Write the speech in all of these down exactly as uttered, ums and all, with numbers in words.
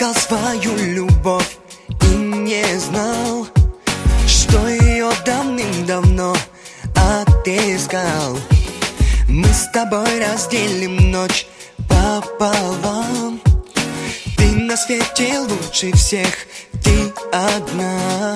искал свою любовь и не знал, что ее давным-давно отыскал. Мы с тобой разделим ночь пополам. Ты на свете лучше всех, ты одна.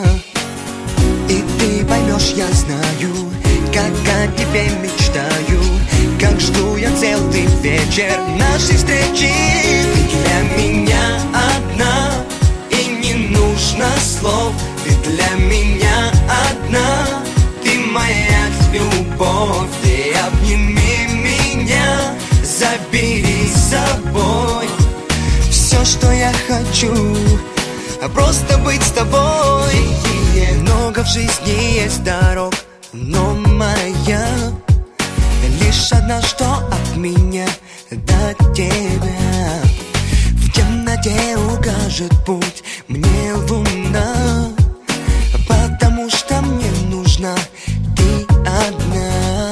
И ты поймешь, я знаю, как о тебе мечтаю, как жду я целый вечер нашей встречи. Ты для меня одна, и не нужно слов. Ты для меня одна, ты моя любовь. Ты обними меня, забери с собой. Все, что я хочу, а просто быть с тобой. Много в жизни есть дорог, но моя лишь одна, что от меня до тебя. В темноте укажет путь мне луна, потому что мне нужна ты одна.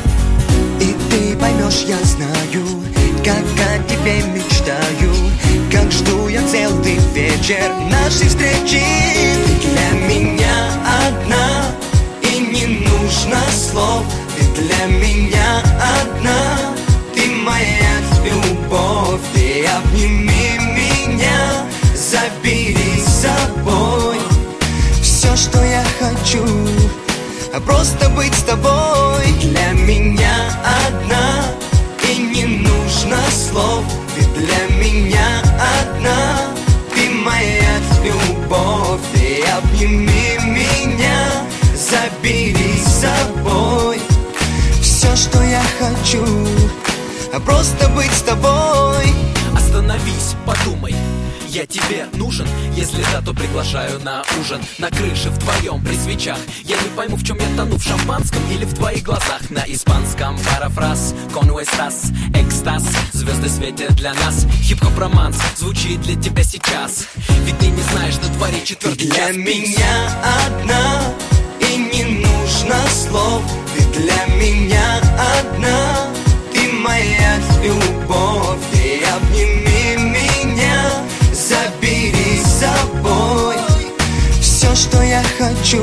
И ты поймешь, я знаю, как о тебе мечтаю, как жду я целый вечер нашей встречи. Ты для меня одна, и не нужно слов. Ты для меня одна, ты моя любовь. Ты обними меня, забери с собой. Все, что я хочу, а просто быть с тобой. Ты для меня одна, и не нужно слов. Ты для меня одна, ты моя любовь. Ты обними меня, забери с собой. Все, что я хочу, а просто быть с тобой. Остановись, подумай, я тебе нужен? Если да, то приглашаю на ужин. На крыше вдвоем при свечах. Я не пойму, в чем я тону, в шампанском или в твоих глазах. На испанском парафраз, con estás, экстаз. Звезды светят для нас, хип-хоп романс звучит для тебя сейчас. Ведь ты не знаешь, на дворе четвертый час. Ты для меня одна, и не нужно слов. Ты для меня одна, ты моя любовь. Ты обними меня, забери с собой. Все, что я хочу,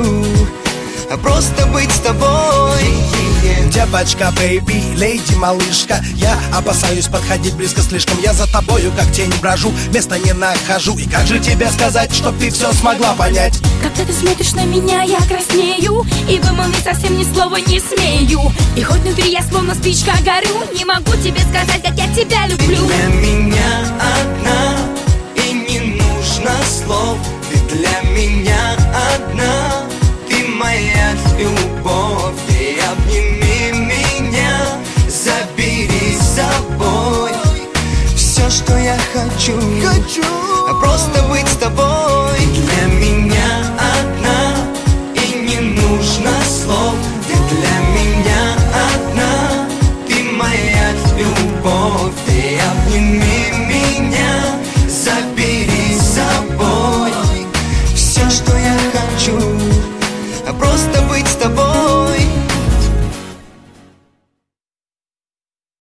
а просто быть с тобой. Девочка, бэйби, леди, малышка, я опасаюсь подходить близко слишком. Я за тобою, как тень брожу, места не нахожу. И как же тебе сказать, чтоб ты все смогла понять? Когда ты смотришь на меня, я краснею, и вымолвить совсем ни слова не смею. И хоть внутри я словно спичка горю, не могу тебе сказать, как я тебя люблю. Ты для меня одна, и не нужно слов. Ты для меня одна, ты моя любовь. Ты обними меня, забери с собой. Все, что я хочу, хочу, а просто